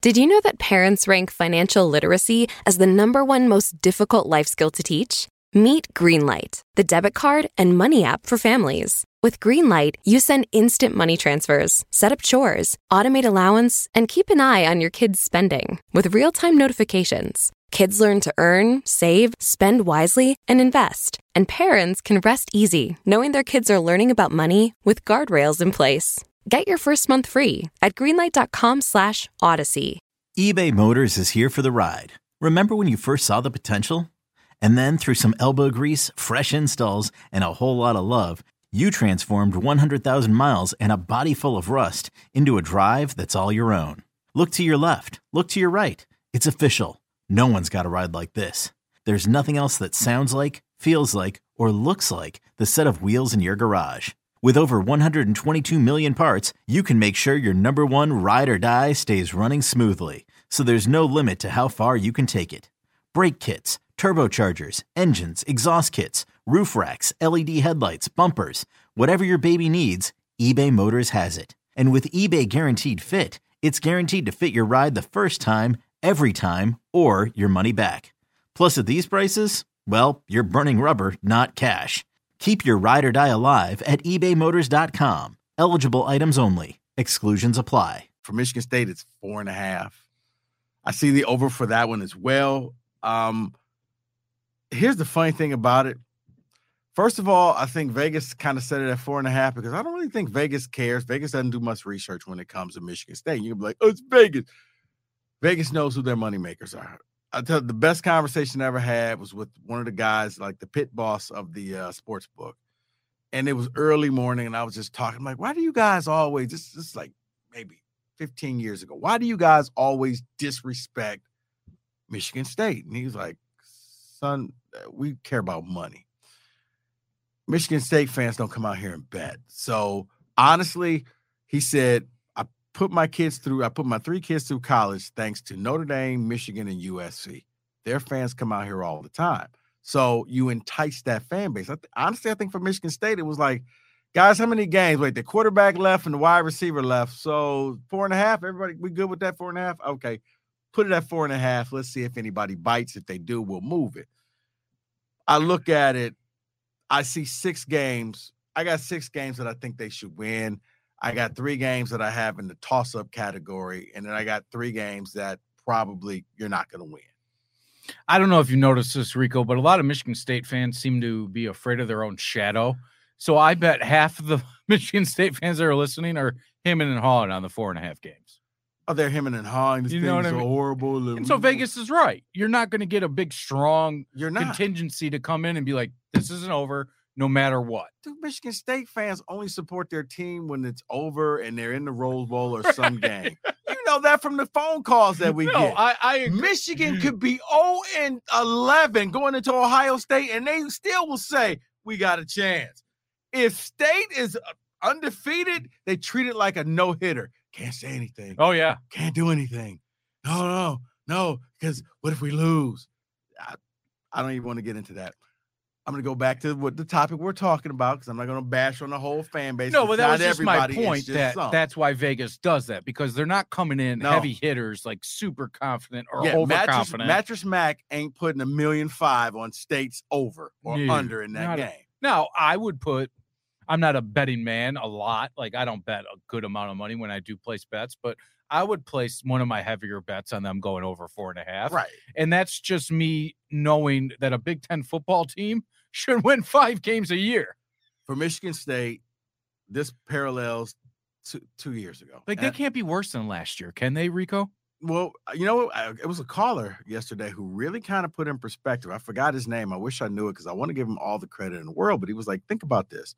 Did you know that parents rank financial literacy as the #1 most difficult life skill to teach? Meet Greenlight, the debit card and money app for families. With Greenlight, you send instant money transfers, set up chores, automate allowance, and keep an eye on your kids' spending with real-time notifications. Kids learn to earn, save, spend wisely, and invest. And parents can rest easy knowing their kids are learning about money with guardrails in place. Get your first month free at greenlight.com/Odyssey. eBay Motors is here for the ride. Remember when you first saw the potential? And then through some elbow grease, fresh installs, and a whole lot of love, you transformed 100,000 miles and a body full of rust into a drive that's all your own. Look to your left. Look to your right. It's official. No one's got a ride like this. There's nothing else that sounds like, feels like, or looks like the set of wheels in your garage. With over 122 million parts, you can make sure your number one ride or die stays running smoothly. So there's no limit to how far you can take it. Brake kits, turbochargers, engines, exhaust kits, roof racks, LED headlights, bumpers, whatever your baby needs, eBay Motors has it. And with eBay Guaranteed Fit, it's guaranteed to fit your ride the first time, every time, or your money back. Plus at these prices, well, you're burning rubber, not cash. Keep your ride or die alive at ebaymotors.com. Eligible items only. Exclusions apply. For Michigan State, it's 4.5. I see the over for that one as well. Here's the funny thing about it. First of all, I think Vegas kind of set it at 4.5 because I don't really think Vegas cares. Vegas doesn't do much research when it comes to Michigan State. You can be like, oh, it's Vegas. Vegas knows who their moneymakers are. I tell you, the best conversation I ever had was with one of the guys, like the pit boss of the sports book. And it was early morning, and I was just talking. I'm like, why do you guys always, this is like maybe 15 years ago, why do you guys always disrespect Michigan State? And he was like, son, we care about money. Michigan State fans don't come out here and bet. So honestly, he said, I put my 3 kids through college thanks to Notre Dame, Michigan, and USC. Their fans come out here all the time. So you entice that fan base. Honestly, I think for Michigan State, it was like, guys, how many games? Wait, the quarterback left and the wide receiver left. So 4.5, everybody, we good with that 4.5? Okay, put it at 4.5. Let's see if anybody bites. If they do, we'll move it. I look at it. I see 6 games. I got 6 games that I think they should win. I got 3 games that I have in the toss-up category, and then I got 3 games that probably you're not going to win. I don't know if you noticed this, Rico, but a lot of Michigan State fans seem to be afraid of their own shadow. So I bet half of the Michigan State fans that are listening are hemming and hawing on the 4.5 games. Oh, they're hemming and hawing. This thing's so horrible. And so Vegas is right. You're not going to get a big, strong contingency to come in and be like, this isn't over no matter what. Dude, Michigan State fans only support their team when it's over and they're in the Rose Bowl or some game. You know that from the phone calls that we get. I agree. Michigan could be 0-11 going into Ohio State, and they still will say, we got a chance. If State is undefeated, they treat it like a no-hitter. Can't say anything. Oh, yeah. Can't do anything. No, because what if we lose? I don't even want to get into that. I'm going to go back to what the topic we're talking about because I'm not going to bash on the whole fan base. No, but that was just my point. That's why Vegas does that because they're not coming in heavy hitters like super confident or overconfident. Mattress Mac ain't putting 1.5 million on State's over or under in that game. Now, I would put – I'm not a betting man a lot. Like I don't bet a good amount of money when I do place bets, but I would place one of my heavier bets on them going over 4.5. Right. And that's just me knowing that a Big Ten football team should win 5 games a year. For Michigan State, this parallels 2 years ago. Like they can't be worse than last year, can they, Rico? Well, you know, it was a caller yesterday who really kind of put in perspective. I forgot his name. I wish I knew it because I want to give him all the credit in the world. But he was like, think about this.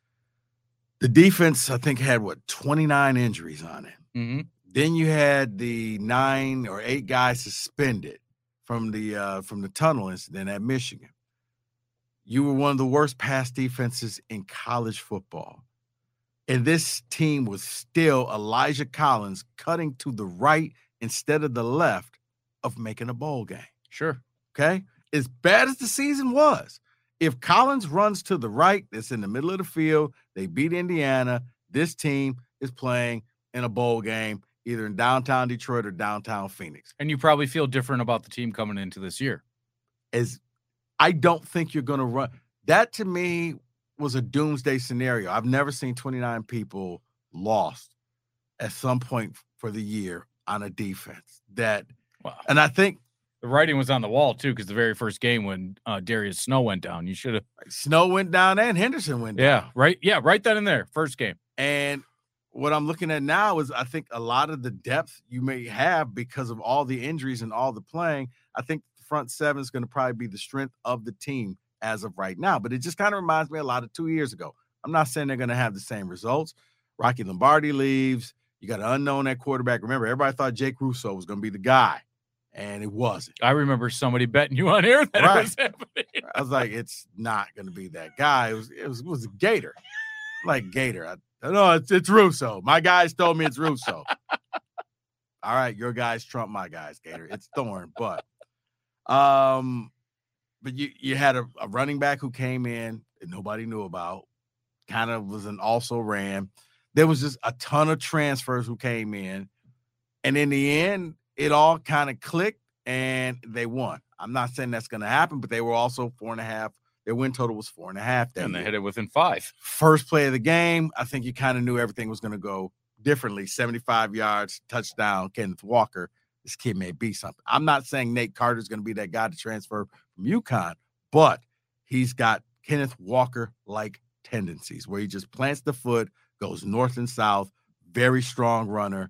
The defense, I think, had, 29 injuries on it. Mm-hmm. Then you had the 9 or 8 guys suspended from the tunnel incident at Michigan. You were one of the worst pass defenses in college football. And this team was still Elijah Collins cutting to the right instead of the left of making a bowl game. Sure. Okay? As bad as the season was, if Collins runs to the right, that's in the middle of the field, they beat Indiana, this team is playing in a bowl game, either in downtown Detroit or downtown Phoenix. And you probably feel different about the team coming into this year. I don't think you're going to run. That to me was a doomsday scenario. I've never seen 29 people lost at some point for the year on a defense. And I think the writing was on the wall too, because the very first game when Darius Snow went down, you should have. Snow went down and Henderson went down. Yeah, right. Yeah, right then and there, first game. And what I'm looking at now is I think a lot of the depth you may have because of all the injuries and all the playing. I think the front seven is going to probably be the strength of the team as of right now. But it just kind of reminds me a lot of 2 years ago. I'm not saying they're going to have the same results. Rocky Lombardi leaves. You got an unknown at quarterback. Remember, everybody thought Jake Russo was going to be the guy, and it wasn't. I remember somebody betting you on air that it was happening. I was like, it's not going to be that guy. It was a Gator. Like Gator. No, it's Russo. My guys told me it's Russo. All right, your guys trump my guys, Gator. It's Thorne, but you had a running back who came in that nobody knew about, kind of was an also ran. There was just a ton of transfers who came in, and in the end, it all kind of clicked, and they won. I'm not saying that's going to happen, but they were also 4.5. Their win total was 4.5. And they hit it within 5. First play of the game, I think you kind of knew everything was going to go differently. 75 yards, touchdown, Kenneth Walker. This kid may be something. I'm not saying Nate Carter's going to be that guy to transfer from UConn, but he's got Kenneth Walker-like tendencies where he just plants the foot, goes north and south, very strong runner.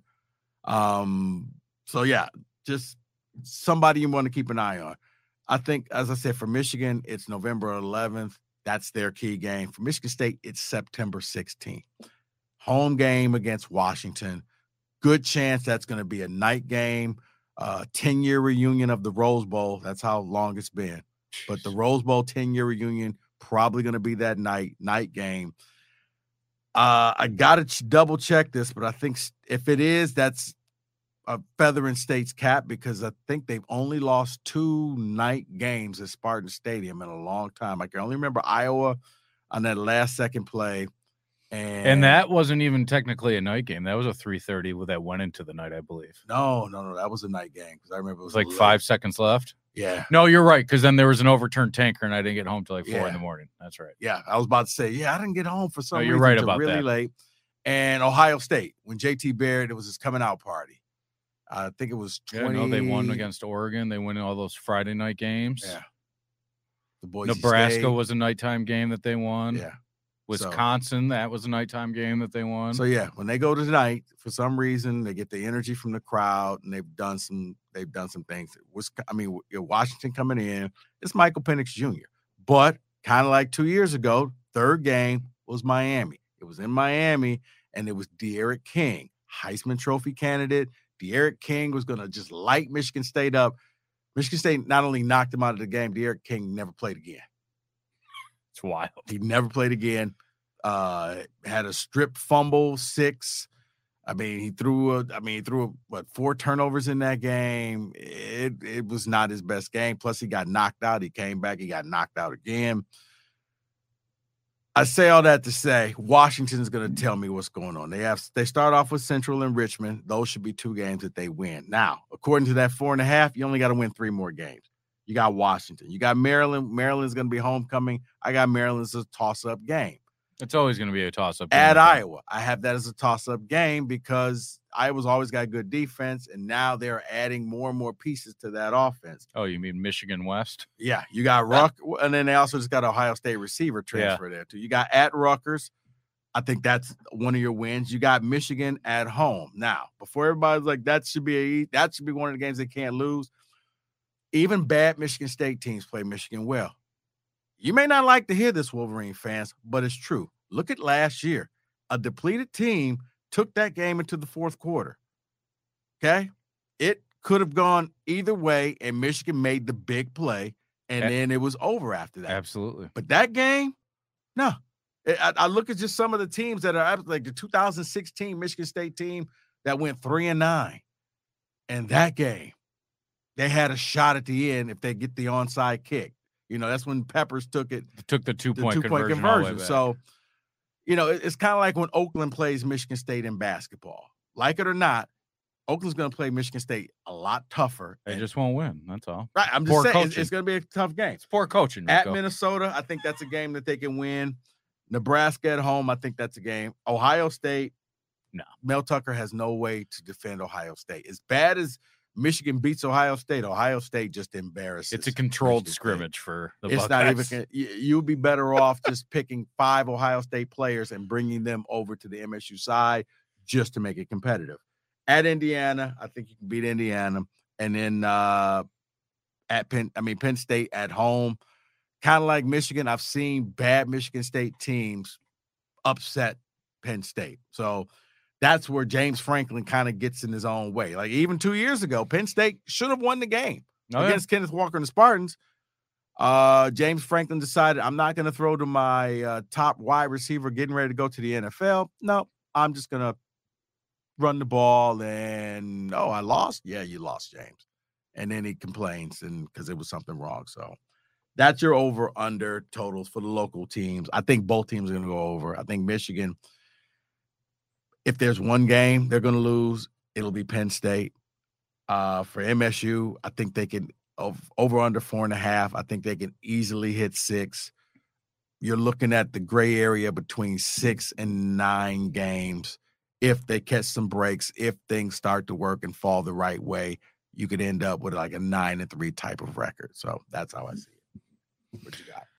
So, yeah, just somebody you want to keep an eye on. I think, as I said, for Michigan, it's November 11th. That's their key game. For Michigan State, it's September 16th. Home game against Washington. Good chance that's going to be a night game, 10-year reunion of the Rose Bowl. That's how long it's been. But the Rose Bowl 10-year reunion, probably going to be that night game. I got to double check this, but I think if it is, that's a feather in State's cap because I think they've only lost 2 night games at Spartan Stadium in a long time. I can only remember Iowa on that last second play. And that wasn't even technically a night game. That was a 3:30 that went into the night, I believe. No. That was a night game because I remember it was like 5 seconds left. Yeah. No, you're right, because then there was an overturned tanker, and I didn't get home till like 4 in the morning. That's right. Yeah, I was about to say, I didn't get home for some reason. You're right about really that. Late. And Ohio State, when JT Barrett, it was his coming out party. I think it was 20. They won against Oregon. They won all those Friday night games. Yeah. The Boise Nebraska State was a nighttime game that they won. Yeah. Wisconsin, that was a nighttime game that they won. So yeah, when they go tonight, for some reason, they get the energy from the crowd, and they've done some things. Washington coming in, it's Michael Penix Jr. But kind of like 2 years ago, third game was Miami. It was in Miami, and it was De'Aaron King, Heisman Trophy candidate. De'Aaron King was going to just light Michigan State up. Michigan State not only knocked him out of the game, De'Aaron King never played again. It's wild. He never played again. Had a strip fumble, 6. He threw 4 turnovers in that game. It was not his best game. Plus, he got knocked out. He came back. He got knocked out again. I say all that to say Washington's going to tell me what's going on. They start off with Central and Richmond. Those should be 2 games that they win. Now, according to that 4.5, you only got to win 3 more games. You got Washington. You got Maryland. Maryland's going to be homecoming. I got Maryland as a toss-up game. It's always going to be a toss-up game. At Iowa, I have that as a toss-up game because Iowa's always got good defense, and now they're adding more and more pieces to that offense. Oh, you mean Michigan West? Yeah, you got Ruck, and then they also just got Ohio State receiver transfer there too. You got at Rutgers. I think that's one of your wins. You got Michigan at home. Now, before everybody's like, that should be one of the games they can't lose. Even bad Michigan State teams play Michigan well. You may not like to hear this, Wolverine fans, but it's true. Look at last year. A depleted team took that game into the fourth quarter. Okay? It could have gone either way, and Michigan made the big play, and then it was over after that. Absolutely. But that game, no. I look at just some of the teams that are like the 2016 Michigan State team that went 3-9. And that game, they had a shot at the end if they get the onside kick. That's when Peppers took the 2-point conversion. So, it's kind of like when Oakland plays Michigan State in basketball. Like it or not, Oakland's going to play Michigan State a lot tougher. They just won't win. That's all. Right. I'm just saying it's going to be a tough game. It's poor coaching. Rico. At Minnesota, I think that's a game that they can win. Nebraska at home, I think that's a game. Ohio State, no. Mel Tucker has no way to defend Ohio State. As bad as Michigan beats Ohio State just embarrasses. It's a controlled scrimmage for the Buckeyes. Not even. You'd be better off just picking 5 Ohio State players and bringing them over to the MSU side just to make it competitive. At Indiana, I think you can beat Indiana. And then at Penn State at home, kind of like Michigan, I've seen bad Michigan State teams upset Penn State. So that's where James Franklin kind of gets in his own way. Like even 2 years ago, Penn State should have won the game against Kenneth Walker and the Spartans. James Franklin decided, I'm not going to throw to my top wide receiver getting ready to go to the NFL. No, I'm just going to run the ball. And, I lost? Yeah, you lost, James. And then he complains because it was something wrong. So that's your over-under totals for the local teams. I think both teams are going to go over. I think Michigan, if there's one game they're going to lose, it'll be Penn State. For MSU, I think they can over under 4.5. I think they can easily hit 6. You're looking at the gray area between 6 and 9 games. If they catch some breaks, if things start to work and fall the right way, you could end up with like a 9-3 type of record. So that's how I see it. What you got?